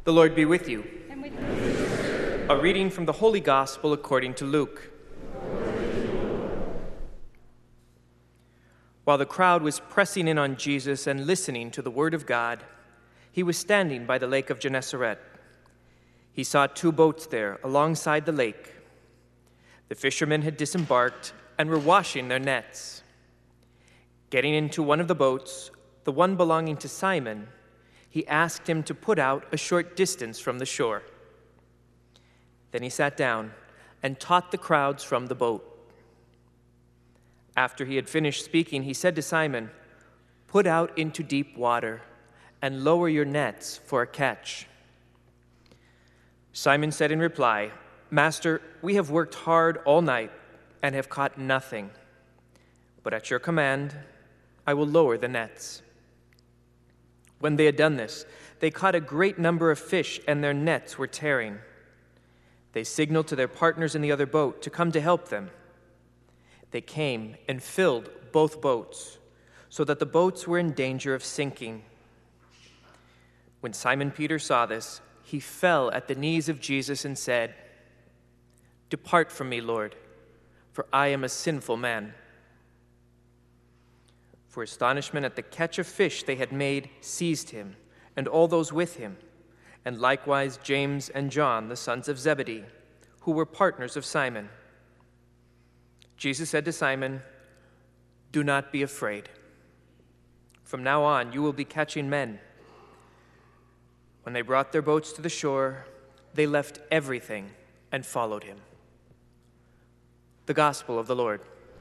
The Lord be with you. And with you. A reading from the Holy Gospel according to Luke. While the crowd was pressing in on Jesus and listening to the word of God, he was standing by the lake of Gennesaret. He saw 2 boats there alongside the lake. The fishermen had disembarked and were washing their nets. Getting into one of the boats, the one belonging to Simon, he asked him to put out a short distance from the shore. Then he sat down and taught the crowds from the boat. After he had finished speaking, he said to Simon, "Put out into deep water and lower your nets for a catch." Simon said in reply, "Master, we have worked hard all night and have caught nothing. But at your command, I will lower the nets." When they had done this, they caught a great number of fish, and their nets were tearing. They signaled to their partners in the other boat to come to help them. They came and filled both boats, so that the boats were in danger of sinking. When Simon Peter saw this, he fell at the knees of Jesus and said, "Depart from me, Lord, for I am a sinful man." For astonishment at the catch of fish they had made seized him and all those with him, and likewise James and John, the sons of Zebedee, who were partners of Simon. Jesus said to Simon, "Do not be afraid. From now on you will be catching men." When they brought their boats to the shore, they left everything and followed him. The Gospel of the Lord.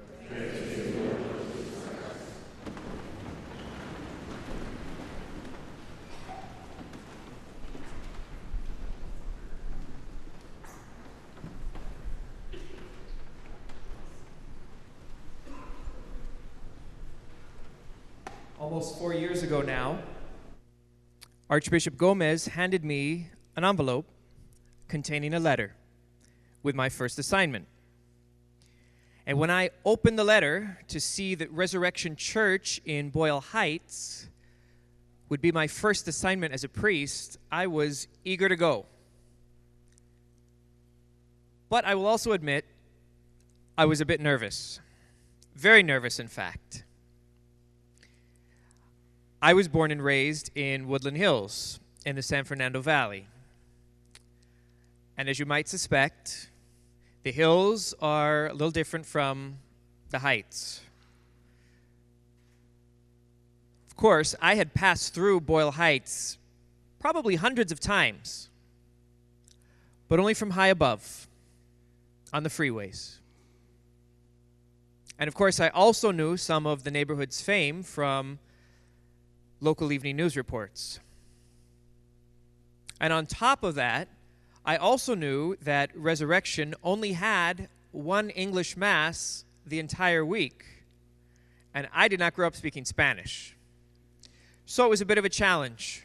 Almost 4 years ago now, Archbishop Gomez handed me an envelope containing a letter with my first assignment. And when I opened the letter to see that Resurrection Church in Boyle Heights would be my first assignment as a priest, I was eager to go. But I will also admit, I was a bit nervous. Very nervous, in fact. I was born and raised in Woodland Hills in the San Fernando Valley. And as you might suspect, the hills are a little different from the heights. Of course, I had passed through Boyle Heights probably hundreds of times, but only from high above on the freeways. And of course, I also knew some of the neighborhood's fame from local evening news reports. And on top of that, I also knew that Resurrection only had one English Mass the entire week, and I did not grow up speaking Spanish. So it was a bit of a challenge.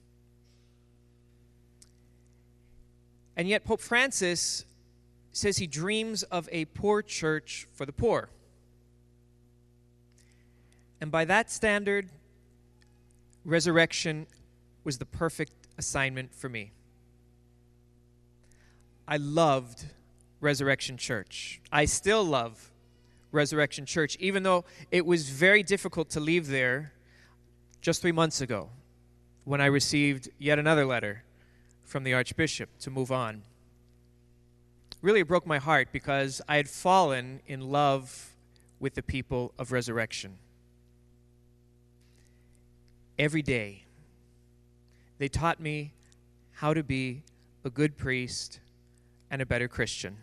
And yet Pope Francis says he dreams of a poor church for the poor. And by that standard, Resurrection was the perfect assignment for me. I loved Resurrection Church. I still love Resurrection Church, even though it was very difficult to leave there just 3 months ago when I received yet another letter from the Archbishop to move on. Really, it broke my heart because I had fallen in love with the people of Resurrection. Every day, they taught me how to be a good priest and a better Christian.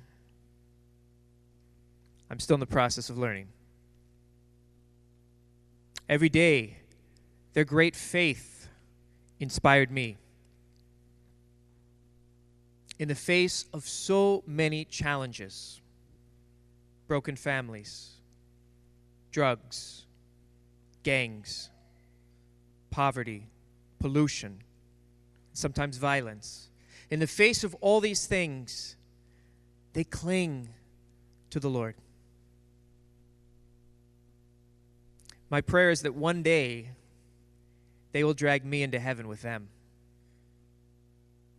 I'm still in the process of learning. Every day, their great faith inspired me. In the face of so many challenges, broken families, drugs, gangs, poverty, pollution, sometimes violence. In the face of all these things, they cling to the Lord. My prayer is that one day they will drag me into heaven with them.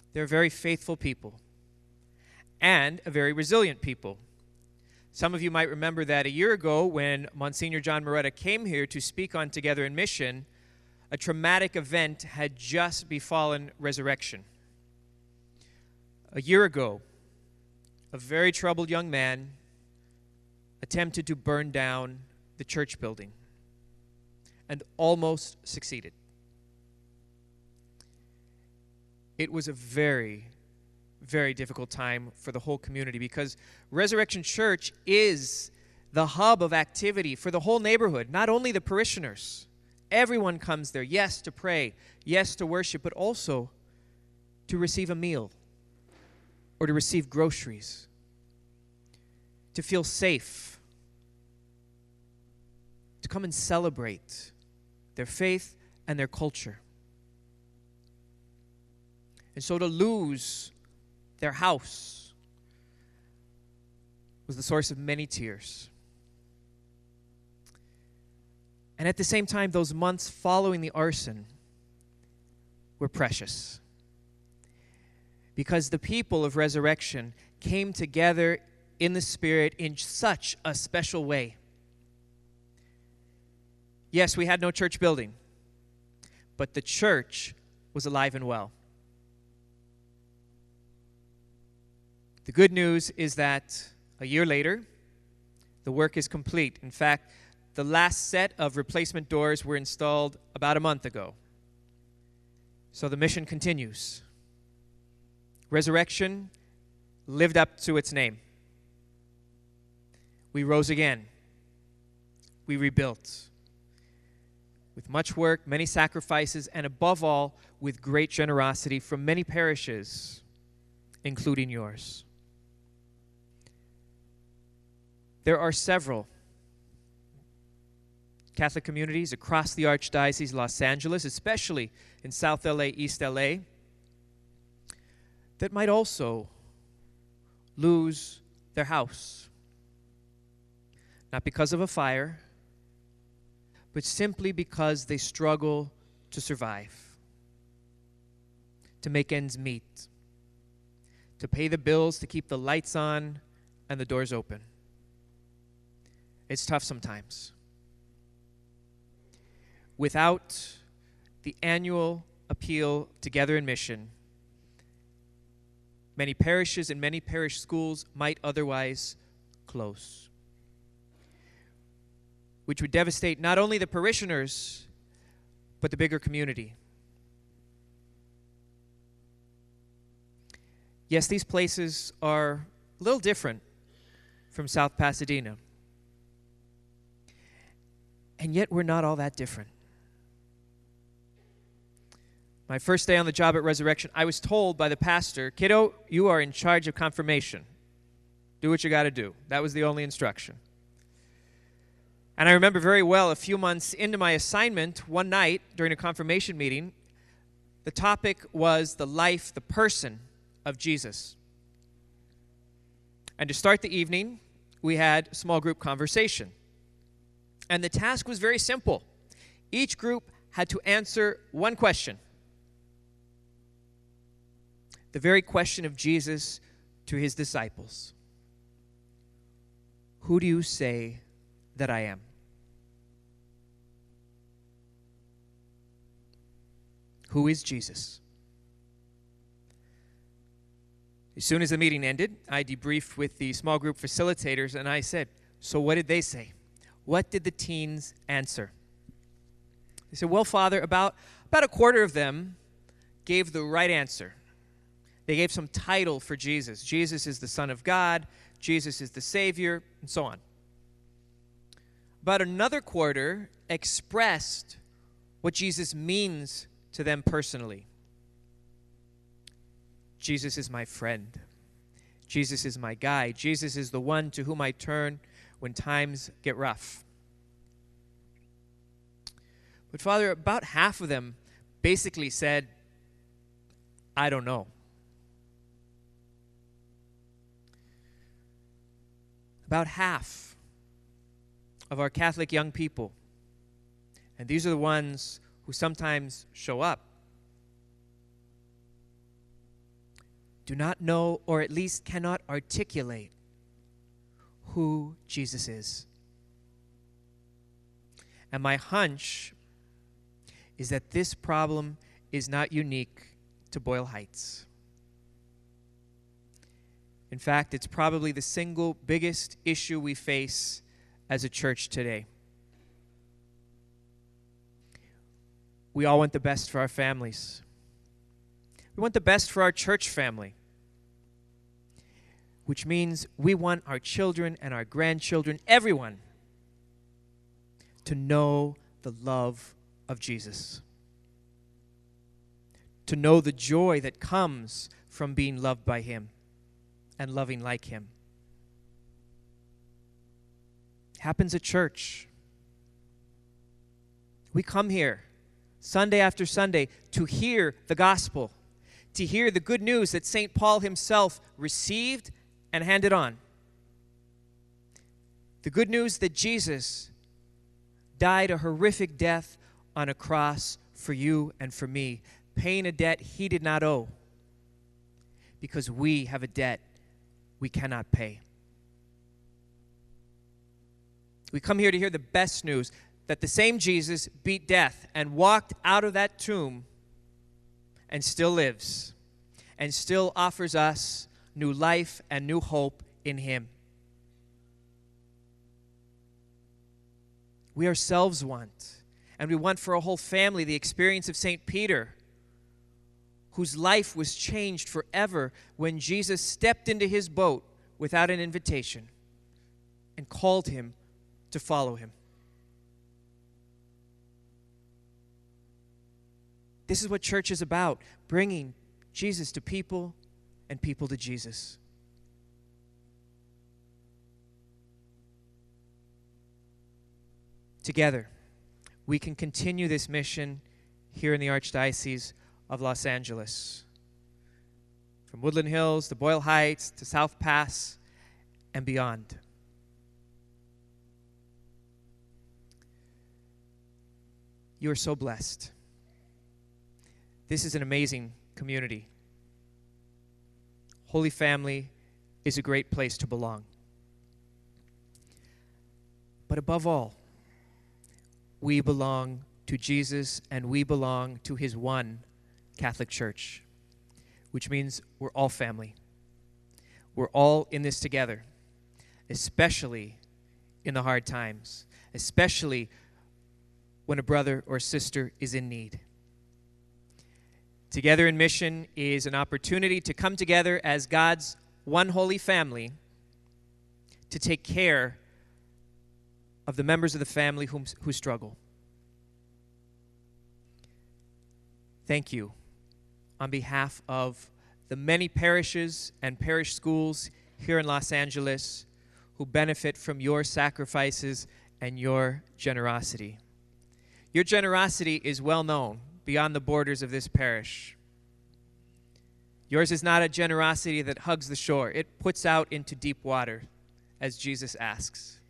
They're very faithful people and a very resilient people. Some of you might remember that a year ago when Monsignor John Moretta came here to speak on Together in Mission, a traumatic event had just befallen Resurrection. A year ago, a very troubled young man attempted to burn down the church building and almost succeeded. It was a very, very difficult time for the whole community because Resurrection Church is the hub of activity for the whole neighborhood, not only the parishioners. Everyone comes there, yes, to pray, yes, to worship, but also to receive a meal or to receive groceries, to feel safe, to come and celebrate their faith and their culture. And so to lose their house was the source of many tears. And at the same time, those months following the arson were precious, because the people of Resurrection came together in the Spirit in such a special way. Yes, we had no church building, but the church was alive and well. The good news is that a year later, the work is complete. In fact, the last set of replacement doors were installed about a month ago. So the mission continues. Resurrection lived up to its name. We rose again. We rebuilt. With much work, many sacrifices, and above all, with great generosity from many parishes, including yours. There are several Catholic communities across the Archdiocese of Los Angeles, especially in South LA, East LA, that might also lose their house. Not because of a fire, but simply because they struggle to survive, to make ends meet, to pay the bills, to keep the lights on and the doors open. It's tough sometimes. Without the annual appeal Together in Mission, many parishes and many parish schools might otherwise close, which would devastate not only the parishioners, but the bigger community. Yes, these places are a little different from South Pasadena. And yet we're not all that different. My first day on the job at Resurrection, I was told by the pastor, "Kiddo, you are in charge of confirmation. Do what you got to do." That was the only instruction. And I remember very well, a few months into my assignment, one night during a confirmation meeting, the topic was the life, the person of Jesus. And to start the evening, we had a small group conversation. And the task was very simple. Each group had to answer one question. The very question of Jesus to his disciples. Who do you say that I am? Who is Jesus? As soon as the meeting ended, I debriefed with the small group facilitators, and I said, "So what did they say? What did the teens answer?" They said, "Well, Father, about a quarter of them gave the right answer. They gave some title for Jesus. Jesus is the Son of God. Jesus is the Savior," and so on. About another quarter expressed what Jesus means to them personally. Jesus is my friend. Jesus is my guide. Jesus is the one to whom I turn when times get rough. But Father, about half of them basically said, "I don't know." About half of our Catholic young people, and these are the ones who sometimes show up, do not know, or at least cannot articulate, who Jesus is. And my hunch is that this problem is not unique to Boyle Heights. In fact, it's probably the single biggest issue we face as a church today. We all want the best for our families. We want the best for our church family, which means we want our children and our grandchildren, everyone, to know the love of Jesus, to know the joy that comes from being loved by Him and loving like Him. It happens at church. We come here Sunday after Sunday to hear the gospel, to hear the good news that St. Paul himself received and handed on. The good news that Jesus died a horrific death on a cross for you and for me, paying a debt He did not owe, because we have a debt we cannot pay. We come here to hear the best news, that the same Jesus beat death and walked out of that tomb and still lives and still offers us new life and new hope in Him. We ourselves want, and we want for a whole family, the experience of St. Peter, whose life was changed forever when Jesus stepped into his boat without an invitation and called him to follow Him. This is what church is about, bringing Jesus to people and people to Jesus. Together, we can continue this mission here in the Archdiocese of Los Angeles. From Woodland Hills to Boyle Heights to South Pass and beyond. You are so blessed. This is an amazing community. Holy Family is a great place to belong. But above all, we belong to Jesus and we belong to His one Catholic Church, which means we're all family. We're all in this together, especially in the hard times, especially when a brother or sister is in need. Together in Mission is an opportunity to come together as God's one holy family to take care of the members of the family who struggle. Thank you on behalf of the many parishes and parish schools here in Los Angeles who benefit from your sacrifices and your generosity. Your generosity is well known beyond the borders of this parish. Yours is not a generosity that hugs the shore. It puts out into deep water, as Jesus asks.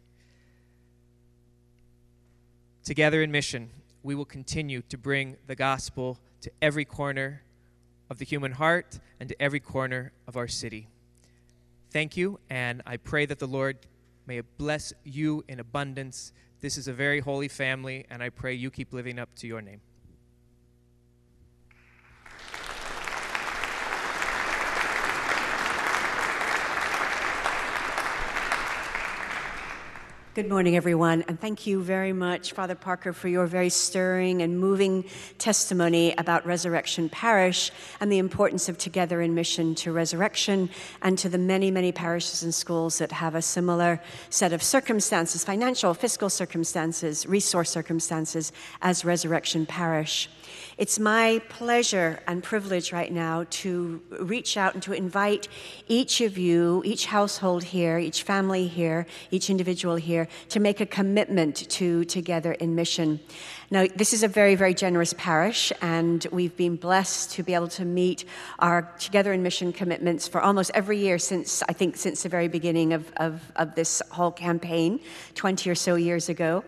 Together in Mission, we will continue to bring the gospel to every corner of the human heart and to every corner of our city. Thank you, and I pray that the Lord may bless you in abundance. This is a very holy family, and I pray you keep living up to your name. Good morning, everyone, and thank you very much, Father Parker, for your very stirring and moving testimony about Resurrection Parish and the importance of Together in Mission to Resurrection and to the many, many parishes and schools that have a similar set of circumstances, financial, fiscal circumstances, resource circumstances as Resurrection Parish. It's my pleasure and privilege right now to reach out and to invite each of you, each household here, each family here, each individual here, to make a commitment to Together in Mission. Now, this is a very, very generous parish, and we've been blessed to be able to meet our Together in Mission commitments for almost every year since the very beginning of this whole campaign, 20 or so years ago.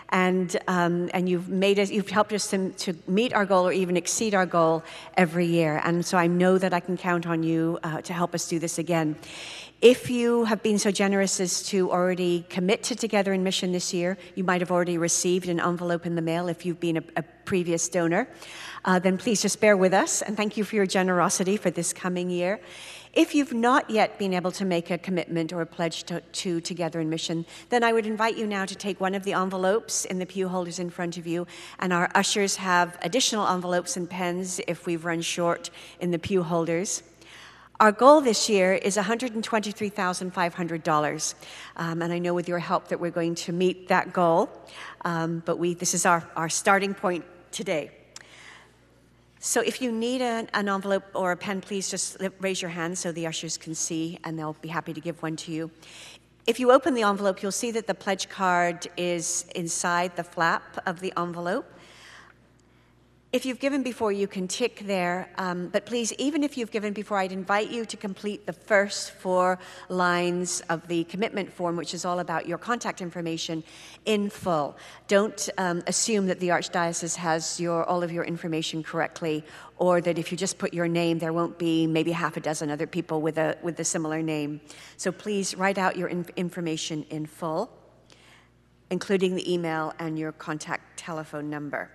and you've helped us to meet our goal or even exceed our goal every year. And so I know that I can count on you to help us do this again. If you have been so generous as to already commit to Together in Mission this year, you might have already received an envelope in the mail if you've been a previous donor, then please just bear with us, and thank you for your generosity for this coming year. If you've not yet been able to make a commitment or a pledge to Together in Mission, then I would invite you now to take one of the envelopes in the pew holders in front of you, and our ushers have additional envelopes and pens if we've run short in the pew holders. Our goal this year is $123,500, and I know with your help that we're going to meet that goal, but this is our starting point today. So if you need an envelope or a pen, please just raise your hand so the ushers can see, and they'll be happy to give one to you. If you open the envelope, you'll see that the pledge card is inside the flap of the envelope. If you've given before, you can tick there, but please, even if you've given before, I'd invite you to complete the first 4 lines of the commitment form, which is all about your contact information, in full. Don't assume that the Archdiocese has all of your information correctly, or that if you just put your name, there won't be maybe half a dozen other people with a similar name. So please write out your information in full, including the email and your contact telephone number.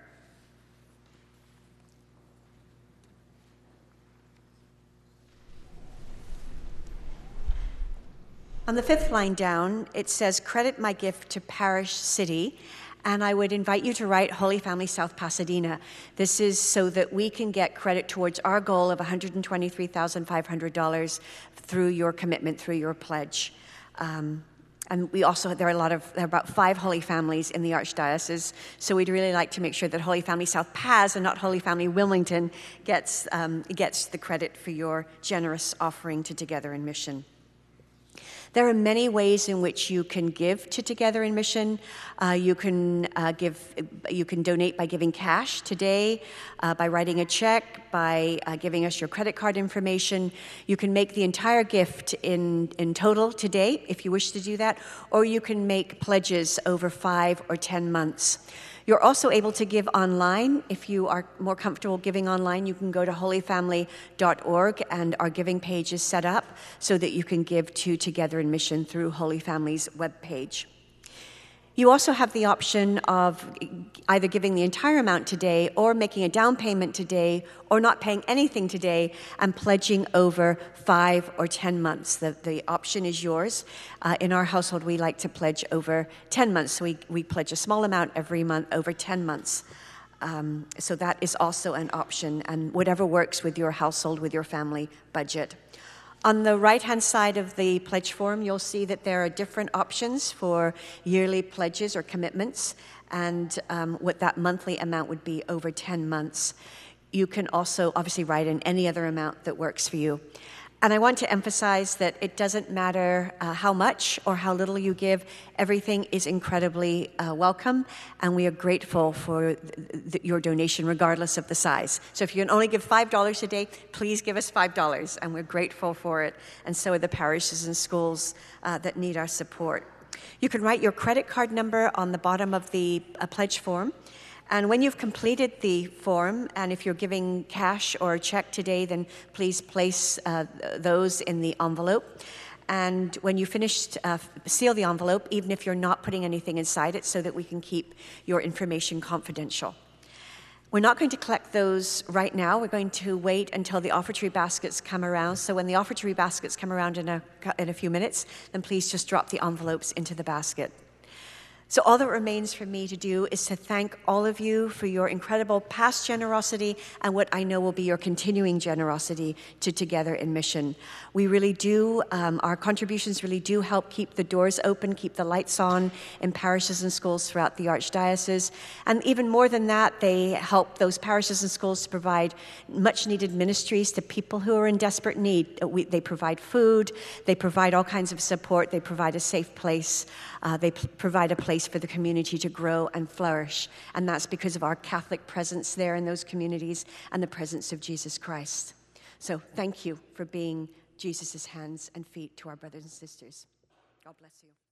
On the 5th line down, it says, credit my gift to Parish City, and I would invite you to write Holy Family South Pasadena. This is so that we can get credit towards our goal of $123,500 through your commitment, through your pledge. And we also, there are about 5 Holy Families in the Archdiocese, so we'd really like to make sure that Holy Family South Paz and not Holy Family Wilmington gets the credit for your generous offering to Together in Mission. There are many ways in which you can give to Together in Mission. You can donate by giving cash today, by writing a check, by giving us your credit card information. You can make the entire gift in total today, if you wish to do that, or you can make pledges over 5 or 10 months. You're also able to give online. If you are more comfortable giving online, you can go to holyfamily.org, and our giving page is set up so that you can give to Together in Mission through Holy Family's webpage. You also have the option of either giving the entire amount today or making a down payment today or not paying anything today and pledging over 5 or 10 months. The option is yours. In our household, we like to pledge over 10 months. So we pledge a small amount every month over 10 months. So that is also an option, and whatever works with your household, with your family budget. On the right-hand side of the pledge form, you'll see that there are different options for yearly pledges or commitments, and what that monthly amount would be over 10 months. You can also obviously write in any other amount that works for you. And I want to emphasize that it doesn't matter how much or how little you give. Everything is incredibly welcome, and we are grateful for your donation regardless of the size. So if you can only give $5 a day, please give us $5, and we're grateful for it. And so are the parishes and schools that need our support. You can write your credit card number on the bottom of the pledge form. And when you've completed the form, and if you're giving cash or a check today, then please place those in the envelope. And when you finish, seal the envelope, even if you're not putting anything inside it, so that we can keep your information confidential. We're not going to collect those right now. We're going to wait until the offertory baskets come around. So when the offertory baskets come around in a few minutes, then please just drop the envelopes into the basket. So all that remains for me to do is to thank all of you for your incredible past generosity and what I know will be your continuing generosity to Together in Mission. We really do, our contributions really do help keep the doors open, keep the lights on in parishes and schools throughout the Archdiocese. And even more than that, they help those parishes and schools to provide much needed ministries to people who are in desperate need. They provide food, they provide all kinds of support, they provide a safe place, they provide a place for the community to grow and flourish. And that's because of our Catholic presence there in those communities and the presence of Jesus Christ. So thank you for being Jesus' hands and feet to our brothers and sisters. God bless you.